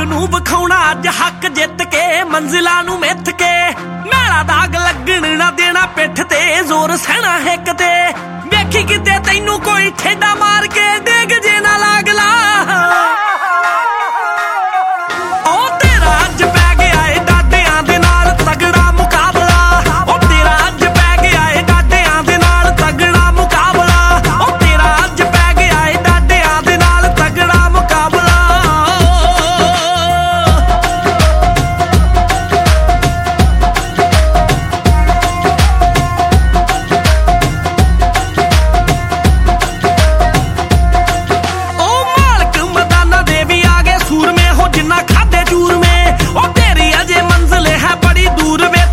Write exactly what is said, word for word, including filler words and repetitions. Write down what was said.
ਨੂੰ ਵਿਖਾਉਣਾ ਅੱਜ ਹੱਕ ਜਿੱਤ ਕੇ ਮੰਜ਼ਿਲਾਂ ਨੂੰ ਮਿੱਥ ਕੇ ਨਾਲਾ ਦਾਗ ਲੱਗਣ ਨਾ ਦੇਣਾ ਪਿੱਠ ਤੇ ਜ਼ੋਰ ਸਹਿਣਾ ਹਿੱਕ ਤੇ ਵੇਖੀ ਕਿਤੇ ਤੈਨੂੰ ਕੋਈ ਠੇਡਾ ਮਾਰ ਕੇ ਡਿੱਗ ਜੇ ਨਾ ਲਾਗਲਾ ਉਹ ਤੇਰਾ ਅੱਜ ਪੈ ਗਿਆ ਏ ਡਾਡਿਆਂ ਦੇ ਨਾਲ ਤਗੜਾ ਮੁਕਾਬਲਾ ਉਹ ਤੇਰਾ ਅੱਜ ਪੈ ਗਿਆ ਏ ਡਾਡਿਆਂ ਦੇ ਨਾਲ ਤਗੜਾ ਮੁਕਾਬਲਾ ਉਹ ਤੇਰਾ ਅੱਜ ਪੈ ਗਿਆ ਏ ਡਾਡਿਆਂ ਦੇ ਨਾਲ ਤਗੜਾ ਮੁਕਾਬਲਾ ਜਿੰਨਾ ਖਾਦੇ ਚੂਰਮੇ ਉਹ ਤੇਰੀ ਅਜੇ ਮੰਜ਼ਿਲ ਹੈ ਬੜੀ ਦੂਰ ਵੇ